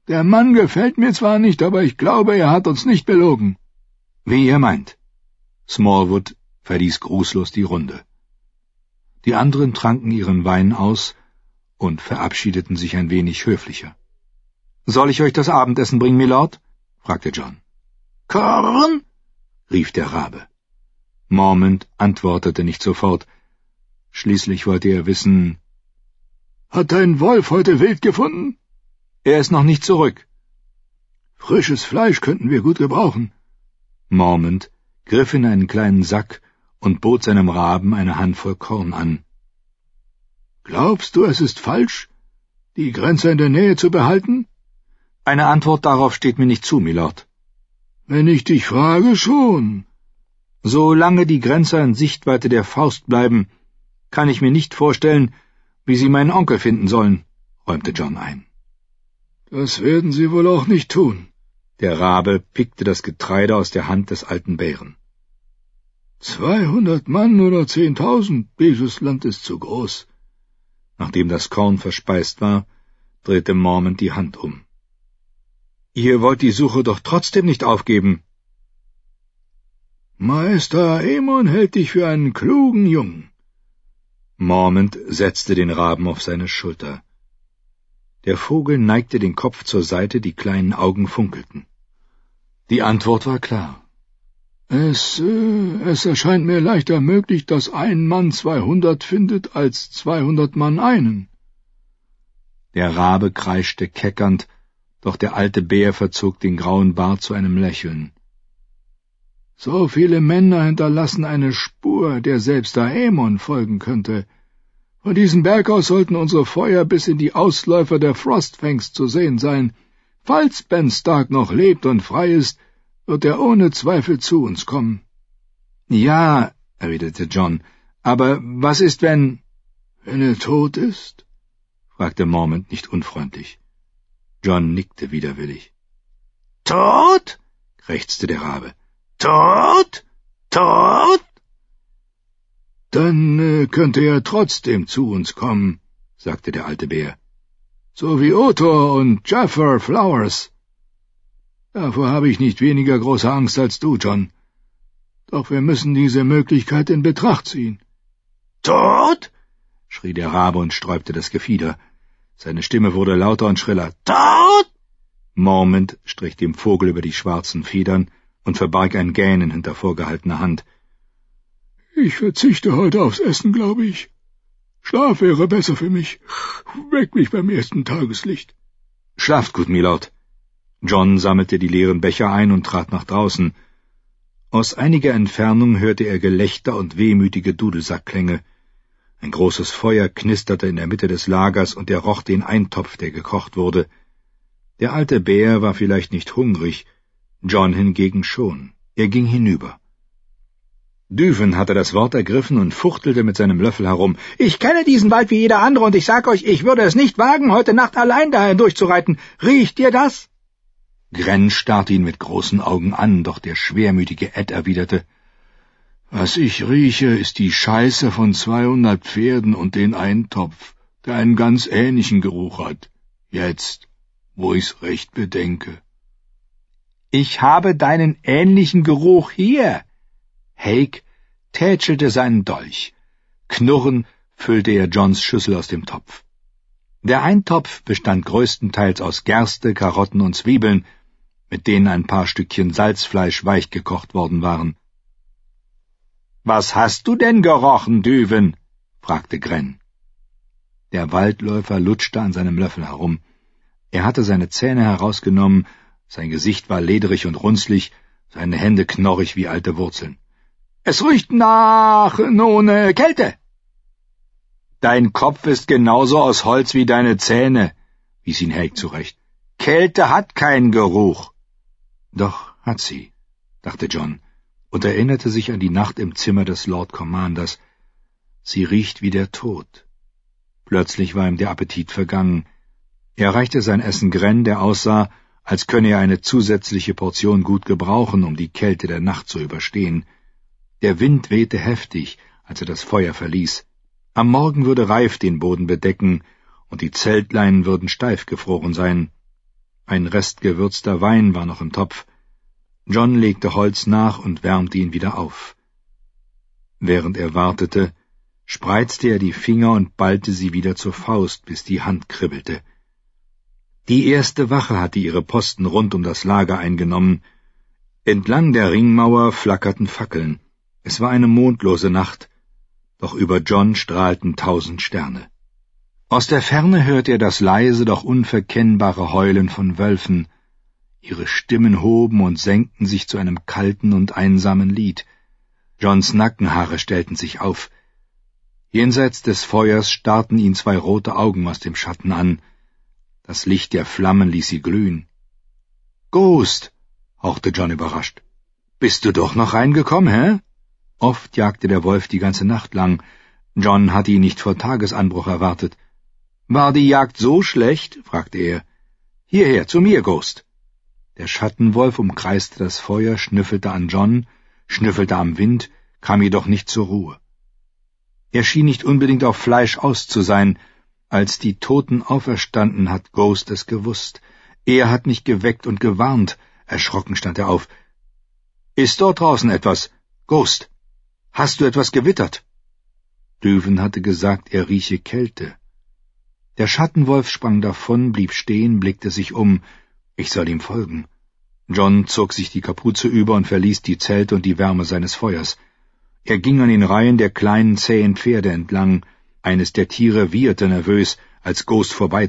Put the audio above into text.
Der Mann gefällt mir zwar nicht, aber ich glaube, er hat uns nicht belogen.« »Wie ihr meint.« Smallwood verließ grußlos die Runde. Die anderen tranken ihren Wein aus und verabschiedeten sich ein wenig höflicher. »Soll ich euch das Abendessen bringen, Milord?« fragte John. »Korn?« rief der Rabe. Mormont antwortete nicht sofort. Schließlich wollte er wissen: »Hat dein Wolf heute Wild gefunden?« »Er ist noch nicht zurück.« »Frisches Fleisch könnten wir gut gebrauchen.« Mormont griff in einen kleinen Sack und bot seinem Raben eine Handvoll Korn an. »Glaubst du, es ist falsch, die Grenzer in der Nähe zu behalten?« »Eine Antwort darauf steht mir nicht zu, Milord.« »Wenn ich dich frage, schon.« »Solange die Grenzer in Sichtweite der Faust bleiben, kann ich mir nicht vorstellen, wie sie meinen Onkel finden sollen«, räumte John ein. »Das werden sie wohl auch nicht tun.« Der Rabe pickte das Getreide aus der Hand des alten Bären. 200 Mann oder 10.000, dieses Land ist zu groß. Nachdem das Korn verspeist war, drehte Mormont die Hand um. »Ihr wollt die Suche doch trotzdem nicht aufgeben.« »Meister Aemon hält dich für einen klugen Jungen.« Mormont setzte den Raben auf seine Schulter. Der Vogel neigte den Kopf zur Seite, die kleinen Augen funkelten. Die Antwort war klar. Es erscheint mir leichter möglich, dass ein Mann 200 findet, als 200 Mann einen.« Der Rabe kreischte keckernd, doch der alte Bär verzog den grauen Bart zu einem Lächeln. »So viele Männer hinterlassen eine Spur, der selbst Aemon folgen könnte. Von diesem Berg aus sollten unsere Feuer bis in die Ausläufer der Frostfangs zu sehen sein. Falls Ben Stark noch lebt und frei ist, wird er ohne Zweifel zu uns kommen.« »Ja«, erwiderte John, »aber was ist, wenn...« »Wenn er tot ist?« fragte Mormont nicht unfreundlich. John nickte widerwillig. »Tot?« krächzte der Rabe. »Tot? Tot?« »Dann könnte er trotzdem zu uns kommen«, sagte der alte Bär. »So wie Othor und Jaffer Flowers. Davor habe ich nicht weniger große Angst als du, John. Doch wir müssen diese Möglichkeit in Betracht ziehen.« »Tot?« schrie der Rabe und sträubte das Gefieder. Seine Stimme wurde lauter und schriller. »Tot?« Mormont strich dem Vogel über die schwarzen Federn und verbarg ein Gähnen hinter vorgehaltener Hand. »Ich verzichte heute aufs Essen, glaube ich. Schlaf wäre besser für mich. Weck mich beim ersten Tageslicht.« »Schlaft gut, Milord.« John sammelte die leeren Becher ein und trat nach draußen. Aus einiger Entfernung hörte er Gelächter und wehmütige Dudelsackklänge. Ein großes Feuer knisterte in der Mitte des Lagers und er roch den Eintopf, der gekocht wurde. Der alte Bär war vielleicht nicht hungrig, John hingegen schon. Er ging hinüber. Düven hatte das Wort ergriffen und fuchtelte mit seinem Löffel herum. »Ich kenne diesen Wald wie jeder andere, und ich sag euch, ich würde es nicht wagen, heute Nacht allein daher durchzureiten. Riecht ihr das?« Grenn starrte ihn mit großen Augen an, doch der schwermütige Ed erwiderte: »Was ich rieche, ist die Scheiße von 200 Pferden und den Eintopf, der einen ganz ähnlichen Geruch hat. Jetzt, wo ich's recht bedenke.« »Ich habe deinen ähnlichen Geruch hier.« Hake tätschelte seinen Dolch. Knurrend füllte er Johns Schüssel aus dem Topf. Der Eintopf bestand größtenteils aus Gerste, Karotten und Zwiebeln, mit denen ein paar Stückchen Salzfleisch weich gekocht worden waren. »Was hast du denn gerochen, Düven?« fragte Grenn. Der Waldläufer lutschte an seinem Löffel herum. Er hatte seine Zähne herausgenommen, sein Gesicht war lederig und runzlig, seine Hände knorrig wie alte Wurzeln. »Es riecht nach, Kälte.« »Dein Kopf ist genauso aus Holz wie deine Zähne«, wies ihn Hake zurecht. »Kälte hat keinen Geruch.« »Doch hat sie«, dachte John und erinnerte sich an die Nacht im Zimmer des Lord Commanders. Sie riecht wie der Tod. Plötzlich war ihm der Appetit vergangen. Er reichte sein Essen Grenn, der aussah, als könne er eine zusätzliche Portion gut gebrauchen, um die Kälte der Nacht zu überstehen. Der Wind wehte heftig, als er das Feuer verließ. Am Morgen würde Reif den Boden bedecken, und die Zeltleinen würden steif gefroren sein. Ein Rest gewürzter Wein war noch im Topf. John legte Holz nach und wärmte ihn wieder auf. Während er wartete, spreizte er die Finger und ballte sie wieder zur Faust, bis die Hand kribbelte. Die erste Wache hatte ihre Posten rund um das Lager eingenommen. Entlang der Ringmauer flackerten Fackeln. Es war eine mondlose Nacht, doch über John strahlten 1000 Sterne. Aus der Ferne hörte er das leise, doch unverkennbare Heulen von Wölfen. Ihre Stimmen hoben und senkten sich zu einem kalten und einsamen Lied. Johns Nackenhaare stellten sich auf. Jenseits des Feuers starrten ihn 2 rote Augen aus dem Schatten an. Das Licht der Flammen ließ sie glühen. »Ghost«, hauchte John überrascht. »Bist du doch noch reingekommen, hä?« Oft jagte der Wolf die ganze Nacht lang. John hatte ihn nicht vor Tagesanbruch erwartet. »War die Jagd so schlecht?« fragte er. »Hierher, zu mir, Ghost.« Der Schattenwolf umkreiste das Feuer, schnüffelte an John, schnüffelte am Wind, kam jedoch nicht zur Ruhe. Er schien nicht unbedingt auf Fleisch aus zu sein. Als die Toten auferstanden, hat Ghost es gewusst. Er hat mich geweckt und gewarnt. Erschrocken stand er auf. »Ist dort draußen etwas? Ghost, hast du etwas gewittert?« Döven hatte gesagt, er rieche Kälte. Der Schattenwolf sprang davon, blieb stehen, blickte sich um. Ich soll ihm folgen. John zog sich die Kapuze über und verließ die Zelte und die Wärme seines Feuers. Er ging an den Reihen der kleinen, zähen Pferde entlang. Eines der Tiere wieherte nervös, als Ghost vorbei